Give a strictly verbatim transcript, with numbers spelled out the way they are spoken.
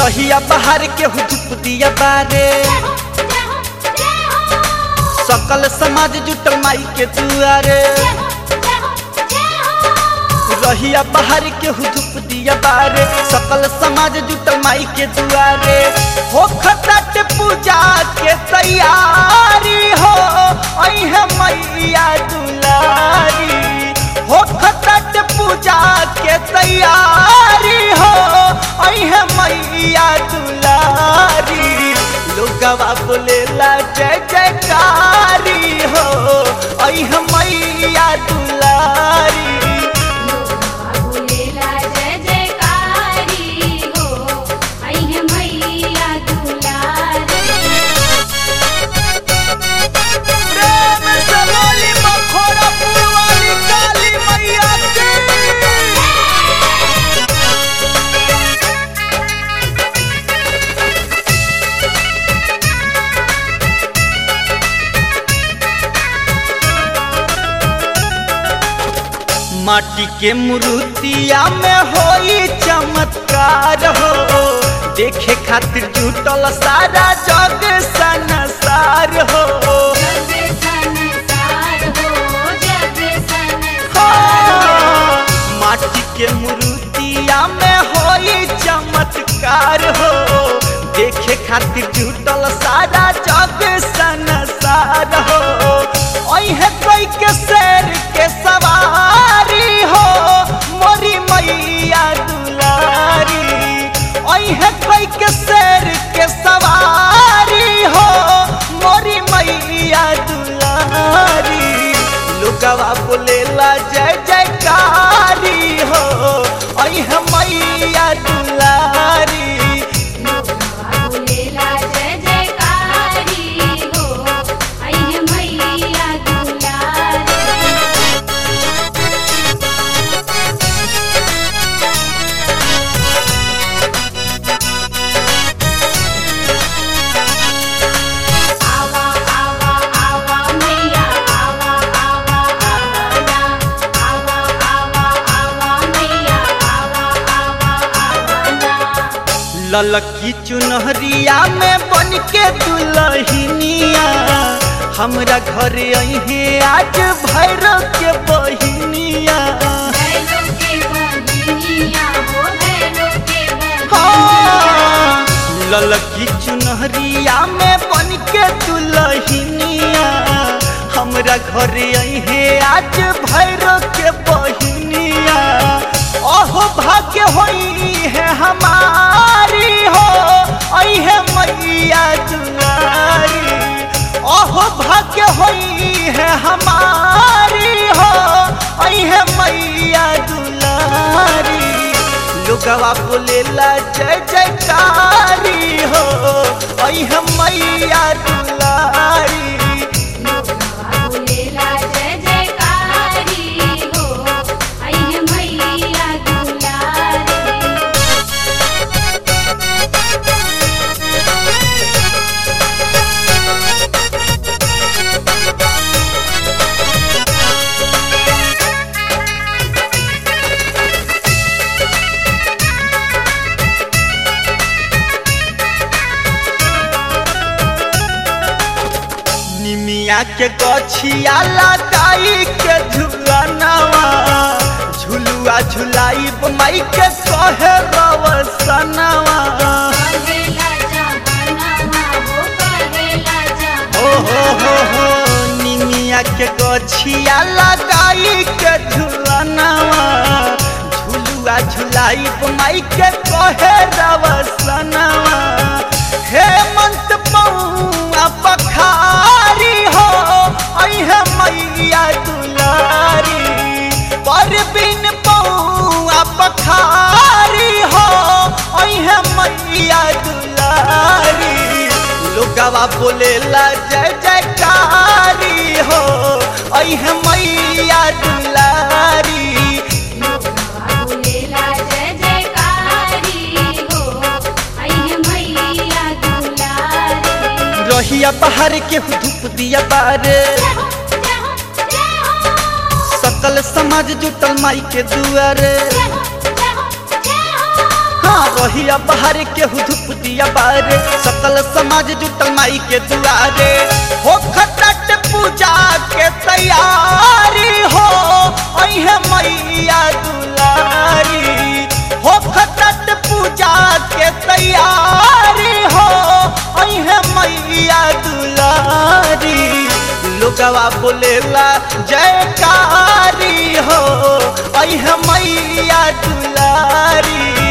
रहिया बाहर के धूप दिया बारे सकल समाज जुटल माई के दुआरे रहिया बाहर के धूप दिया बारे सकल समाज जुटल माई के दुआरे हो खतट पूजा के तैयारी हो अइहे मैया दुलारी हो खतट पूजा के तैयारी हो अइहे मैया दुलारी लोगवा बोलेला जय जयकारी हो अइहे मैया दुलारी माटी के मूर्तिया में होई चमत्कार हो देखे खातिर जुटल सारा जग संसार हो माटी के मूर्तिया में होई चमत्कार हो देखे खातिर जुटल सारा जग संसार हो ओहे कोई के शेर के सवारी हो मोरी मैया दुलारी ओहे कोई के शेर के सवारी हो मोरी मैया दुलारी लोगवा बोलेला जय जयकारी हो ओहे मैया दुलारी ललकी चुनहरिया में बन के दुल्हनिया हमरा घर अइहे आज भैरव के बहिनिया हाँ, ललकी चुनहरिया में बन के दुल्हनिया हमरा घर अइहे आज भैरव के बहिनिया ओहो भाग्य होई है हमारी हो अइहे मैया दुलारी ओहो भाग्य होई है हमारी हो अइहे मैया दुलारी लोगवा बोलेला जय जयकारी हो अइहे मैया दुलारी निमिया के गछिया लगाई के झुलनवा झुलुआ झुलाई माई के कहे रवसनवा हो हो हो हो निमिया के गछिया लगाई के झुलनवा झुलुआ झुलाई माई के कहे रवसनवा हे मंत पौआ पखारी हो अइहे मैया दुलारी पर बिन पौआ पखारी हो अइहे मैया दुलारी लोगवा बोलेला जय जयकारी हो अइहे मैया दुलारी रहिया बाहर के धूप दिया बारे सकल समाज जुटल माई के दुआरे हाँ रहिया बाहर केहू धूप दिया बारे सकल समाज जुटल माई के दुआरे हो खटट पूजा के तैयारी हो अहे मैया दुलारी हो खटट पूजा के तैयारी हो अहे मैया दुलारी लोगवा बोलेला जयकारी हो अहे मैया दुलारी